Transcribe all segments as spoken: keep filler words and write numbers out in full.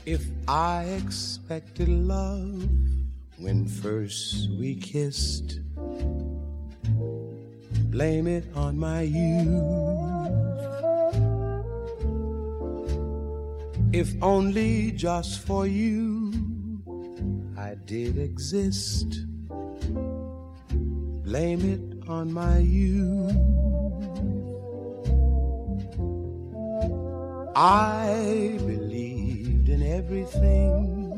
If I expected love when first we kissed, blame it on my youth. If only just for you I did exist, blame it on my youth. I believed in everything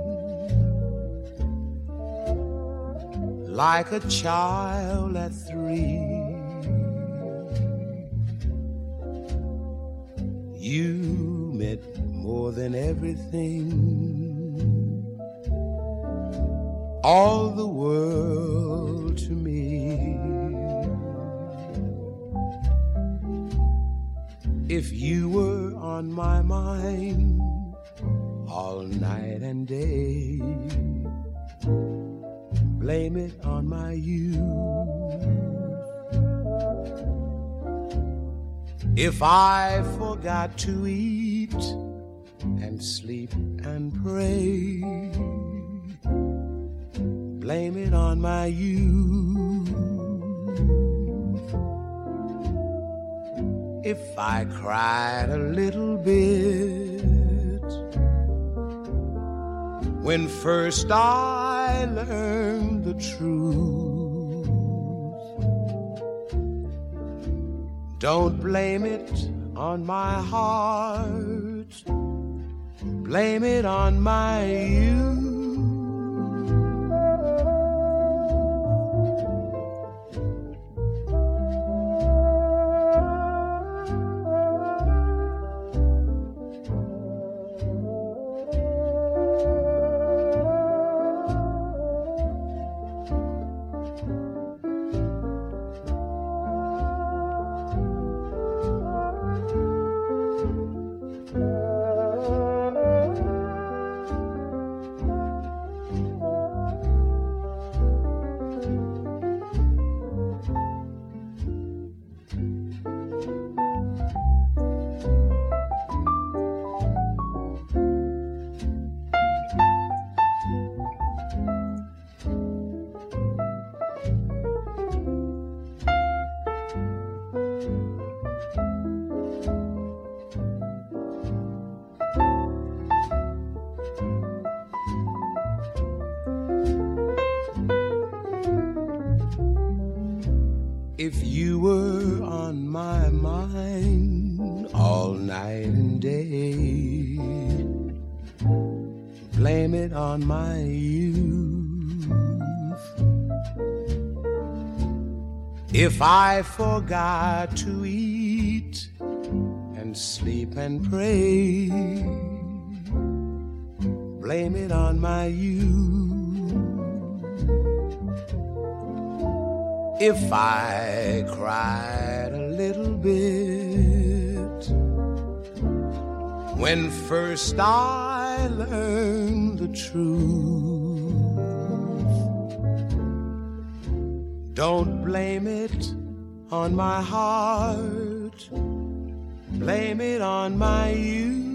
like a child at three. You meant more than everything, all the world to me. If you were on my mind all night and day, blame it on my youth. If I forgot to eat and sleep and pray, blame it on my youth. If I cried a little bit when first I learned the truth, don't blame it on my heart, blame it on my youth. If you were on my mind all night and day, blame it on my youth. If I forgot to eat and sleep and pray, blame it on my youth. If I cried a little bit when first I learned the truth, don't blame it on my heart, blame it on my youth.